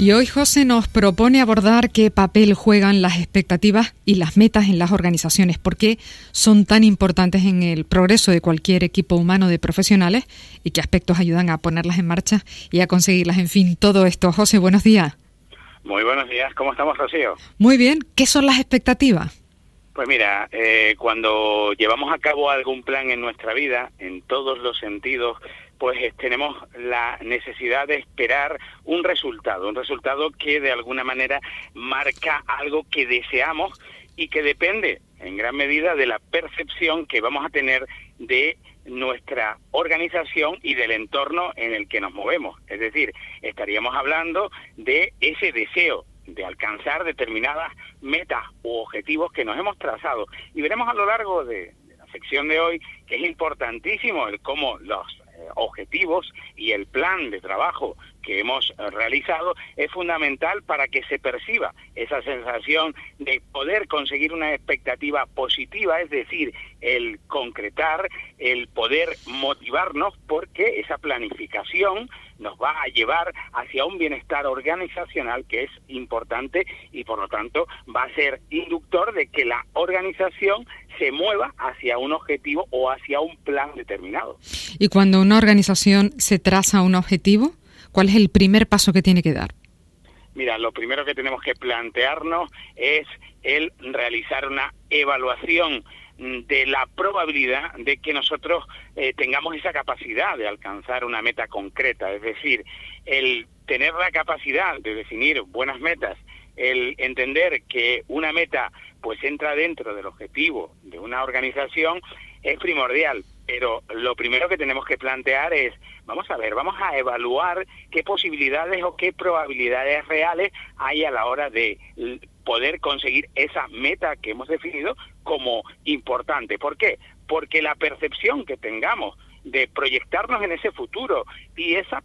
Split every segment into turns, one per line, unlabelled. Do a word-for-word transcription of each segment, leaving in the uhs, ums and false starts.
Y hoy José nos propone abordar qué papel juegan las expectativas y las metas en las organizaciones, por qué son tan importantes en el progreso de cualquier equipo humano de profesionales y qué aspectos ayudan a ponerlas en marcha y a conseguirlas. En fin, todo esto. José, buenos días.
Muy buenos días. ¿Cómo estamos, Rocío?
Muy bien. ¿Qué son las expectativas?
Pues mira, eh, cuando llevamos a cabo algún plan en nuestra vida, en todos los sentidos, pues eh, tenemos la necesidad de esperar un resultado, un resultado que de alguna manera marca algo que deseamos y que depende en gran medida de la percepción que vamos a tener de nuestra organización y del entorno en el que nos movemos. Es decir, estaríamos hablando de ese deseo de alcanzar determinadas metas u objetivos que nos hemos trazado. Y veremos a lo largo de, de la sección de hoy que es importantísimo el cómo los eh, objetivos y el plan de trabajo que hemos eh, realizado es fundamental para que se perciba esa sensación de poder conseguir una expectativa positiva, es decir, el concretar, el poder motivarnos, porque esa planificación nos va a llevar hacia un bienestar organizacional que es importante y por lo tanto va a ser inductor de que la organización se mueva hacia un objetivo o hacia un plan determinado.
Y cuando una organización se traza un objetivo, ¿cuál es el primer paso que tiene que dar?
Mira, lo primero que tenemos que plantearnos es el realizar una evaluación de la probabilidad de que nosotros eh, tengamos esa capacidad de alcanzar una meta concreta, es decir, el tener la capacidad de definir buenas metas, el entender que una meta pues entra dentro del objetivo de una organización es primordial, pero lo primero que tenemos que plantear es, vamos a ver, vamos a evaluar qué posibilidades o qué probabilidades reales hay a la hora de poder conseguir esa meta que hemos definido como importante. ¿Por qué? Porque la percepción que tengamos de proyectarnos en ese futuro y esa,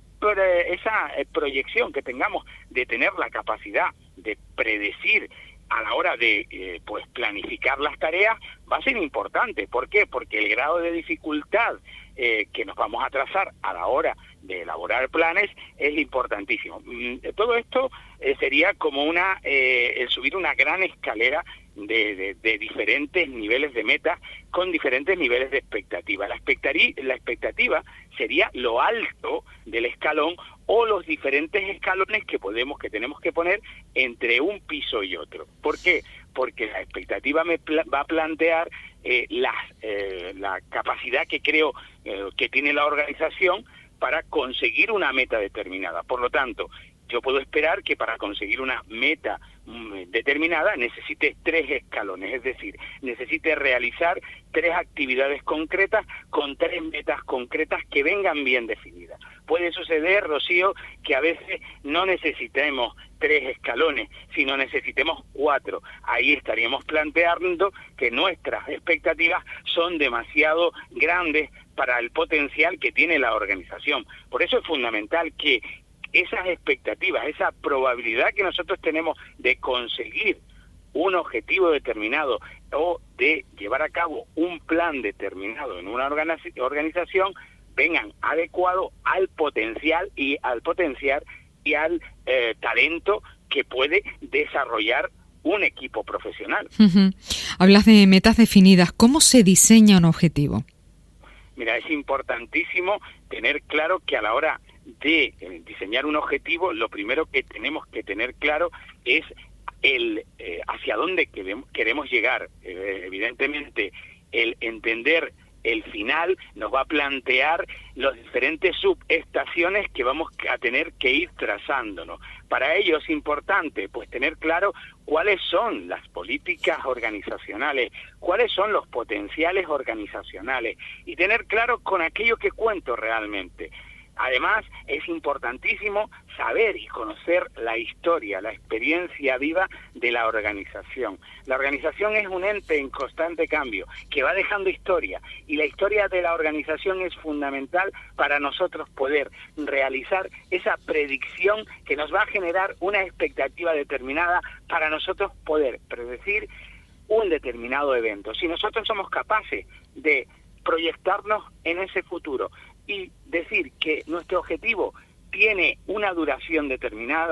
esa proyección que tengamos de tener la capacidad de predecir a la hora de eh, pues planificar las tareas va a ser importante. ¿Por qué? Porque el grado de dificultad eh, que nos vamos a trazar a la hora de elaborar planes es importantísimo. Mm, todo esto eh, sería como una eh, el subir una gran escalera de, de, de diferentes niveles de metas con diferentes niveles de expectativa. La expectativa, la expectativa sería lo alto del escalón o los diferentes escalones que podemos, que tenemos que poner entre un piso y otro. ¿Por qué? Porque la expectativa me pla- va a plantear eh, la, eh, la capacidad que creo eh, que tiene la organización para conseguir una meta determinada. Por lo tanto, yo puedo esperar que para conseguir una meta mm, determinada necesite tres escalones, es decir, necesite realizar tres actividades concretas con tres metas concretas que vengan bien definidas. Puede suceder, Rocío, que a veces no necesitemos tres escalones, sino necesitemos cuatro. Ahí estaríamos planteando que nuestras expectativas son demasiado grandes para el potencial que tiene la organización. Por eso es fundamental que esas expectativas, esa probabilidad que nosotros tenemos de conseguir un objetivo determinado o de llevar a cabo un plan determinado en una organiz- organización vengan adecuado al potencial y al potenciar y al eh, talento que puede desarrollar un equipo profesional.
Uh-huh. Hablas de metas definidas. ¿Cómo se diseña un objetivo?
Mira, es importantísimo tener claro que a la hora de eh, diseñar un objetivo, lo primero que tenemos que tener claro es el eh, hacia dónde queremos, queremos llegar. Eh, evidentemente, el entender el final nos va a plantear las diferentes subestaciones que vamos a tener que ir trazándonos. Para ello es importante pues tener claro cuáles son las políticas organizacionales, cuáles son los potenciales organizacionales y tener claro con aquello que cuento realmente. Además, es importantísimo saber y conocer la historia, la experiencia viva de la organización. La organización es un ente en constante cambio, que va dejando historia, y la historia de la organización es fundamental para nosotros poder realizar esa predicción que nos va a generar una expectativa determinada para nosotros poder predecir un determinado evento. Si nosotros somos capaces de proyectarnos en ese futuro y decir que nuestro objetivo tiene una duración determinada,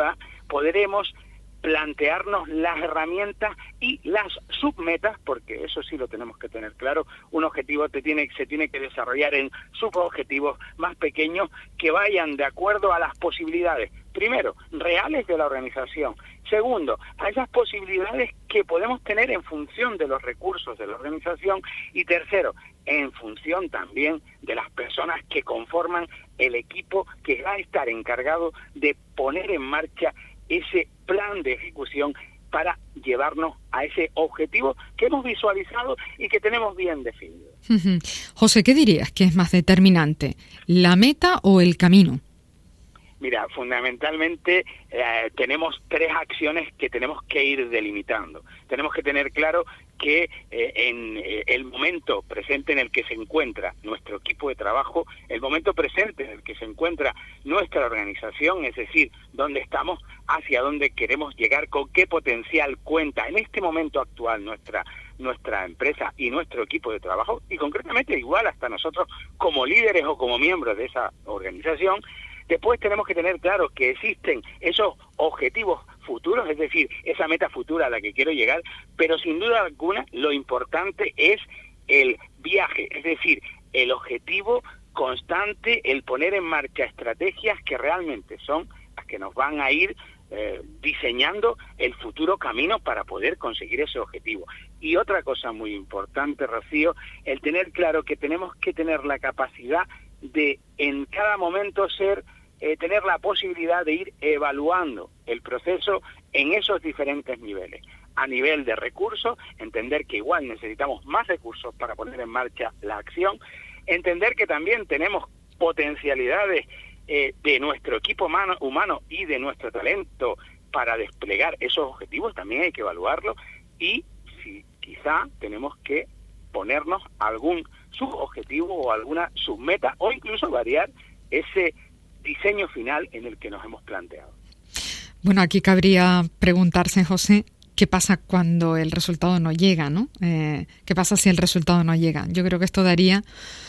podremos plantearnos las herramientas y las submetas, porque eso sí lo tenemos que tener claro. Un objetivo te tiene, se tiene que desarrollar en subobjetivos más pequeños que vayan de acuerdo a las posibilidades, primero, reales de la organización. Segundo, a esas posibilidades que podemos tener en función de los recursos de la organización. Y tercero, en función también de las personas que conforman el equipo que va a estar encargado de poner en marcha ese plan de ejecución para llevarnos a ese objetivo que hemos visualizado y que tenemos bien definido.
Uh-huh. José, ¿qué dirías que es más determinante, la meta o el camino?
Mira, fundamentalmente eh, tenemos tres acciones que tenemos que ir delimitando. Tenemos que tener claro que eh, en eh, el momento presente en el que se encuentra nuestro equipo de trabajo, el momento presente en el que se encuentra nuestra organización, es decir, dónde estamos, hacia dónde queremos llegar, con qué potencial cuenta en este momento actual nuestra nuestra empresa y nuestro equipo de trabajo, y concretamente igual hasta nosotros como líderes o como miembros de esa organización. Después tenemos que tener claro que existen esos objetivos futuros, es decir, esa meta futura a la que quiero llegar, pero sin duda alguna lo importante es el viaje, es decir, el objetivo constante, el poner en marcha estrategias que realmente son las que nos van a ir eh, diseñando el futuro camino para poder conseguir ese objetivo. Y otra cosa muy importante, Rocío, el tener claro que tenemos que tener la capacidad de en cada momento ser Eh, tener la posibilidad de ir evaluando el proceso en esos diferentes niveles. A nivel de recursos, entender que igual necesitamos más recursos para poner en marcha la acción, entender que también tenemos potencialidades eh, de nuestro equipo humano, humano y de nuestro talento para desplegar esos objetivos, también hay que evaluarlo, y si quizá tenemos que ponernos algún subobjetivo o alguna submeta, o incluso variar ese diseño final en el que nos hemos planteado.
Bueno, aquí cabría preguntarse, José, ¿qué pasa cuando el resultado no llega, ¿no? Eh, ¿Qué pasa si el resultado no llega? Yo creo que esto daría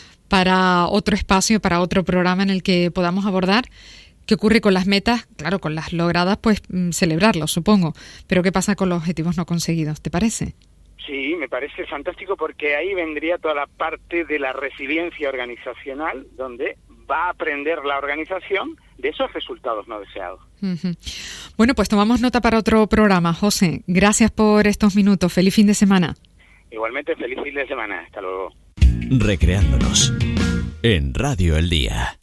para otro espacio, para otro programa en el que podamos abordar qué ocurre con las metas, claro, con las logradas, pues celebrarlo, supongo, pero ¿qué pasa con los objetivos no conseguidos? ¿Te parece?
Sí, me parece fantástico, porque ahí vendría toda la parte de la resiliencia organizacional, donde va a aprender la organización de esos resultados no deseados.
Uh-huh. Bueno, pues tomamos nota para otro programa. José, gracias por estos minutos. Feliz fin de semana.
Igualmente, feliz fin de semana. Hasta luego.
Recreándonos en Radio El Día.